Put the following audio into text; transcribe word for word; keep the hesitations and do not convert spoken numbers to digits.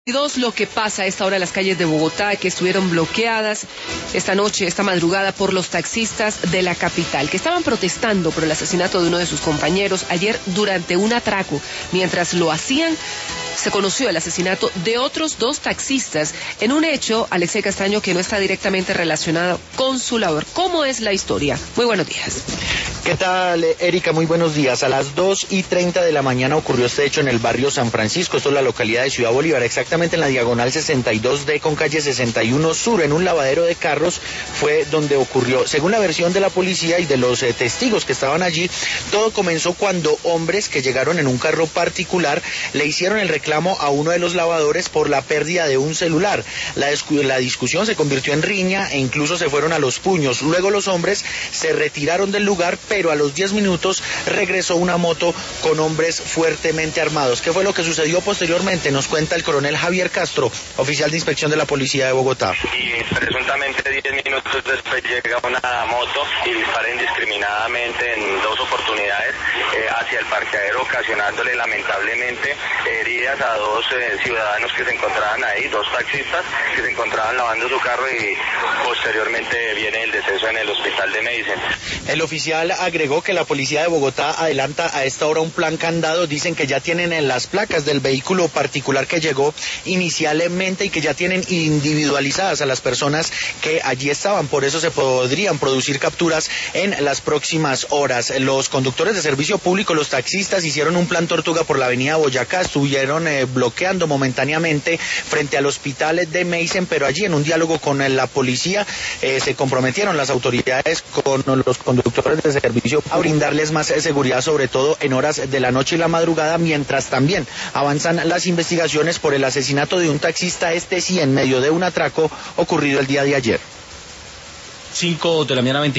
Dos, lo que pasa a esta hora en las calles de Bogotá, que estuvieron bloqueadas esta noche, esta madrugada, por los taxistas de la capital, que estaban protestando por el asesinato de uno de sus compañeros ayer durante un atraco. Mientras lo hacían, se conoció el asesinato de otros dos taxistas en un hecho, Alexei Castaño, que no está directamente relacionado con su labor. ¿Cómo es la historia? Muy buenos días. ¿Qué tal, Erika? Muy buenos días. A las dos y treinta de la mañana ocurrió este hecho en el barrio San Francisco, esto es la localidad de Ciudad Bolívar, exactamente en la diagonal sesenta y dos D con calle sesenta y uno Sur, en un lavadero de carros fue donde ocurrió. Según la versión de la policía y de los eh, testigos que estaban allí, todo comenzó cuando hombres que llegaron en un carro particular le hicieron el reclamo a uno de los lavadores por la pérdida de un celular. La, la discusión se convirtió en riña e incluso se fueron a los puños. Luego los hombres se retiraron del lugar, pero a los diez minutos regresó una moto con hombres fuertemente armados. ¿Qué fue lo que sucedió posteriormente? Nos cuenta el coronel Javier Castro, oficial de inspección de la policía de Bogotá. Y presuntamente diez minutos después llega una moto y dispara indiscriminadamente en dos oportunidades eh, hacia el parqueadero, ocasionándole lamentablemente heridas a dos eh, ciudadanos que se encontraban ahí, dos taxistas que se encontraban lavando su carro, y posteriormente viene el deceso en el hospital de Medicine. El oficial agregó que la policía de Bogotá adelanta a esta hora un plan candado. Dicen que ya tienen en las placas del vehículo particular que llegó inicialmente y que ya tienen individualizadas a las personas que allí estaban. Por eso se podrían producir capturas en las próximas horas. Los conductores de servicio público, los taxistas, hicieron un plan tortuga por la avenida Boyacá, estuvieron eh, bloqueando momentáneamente frente al hospital de Medicine, pero allí en un diálogo con eh, la policía eh, se comprometieron las autoridades con los conductores de servicio a brindarles más seguridad, sobre todo en horas de la noche y la madrugada, mientras también avanzan las investigaciones por el asesinato de un taxista, este sí en medio de un atraco ocurrido el día de ayer. cinco de la mañana,